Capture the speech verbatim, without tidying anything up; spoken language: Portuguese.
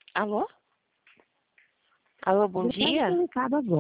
Alô? Alô, bom Detalhe dia? seu recado agora.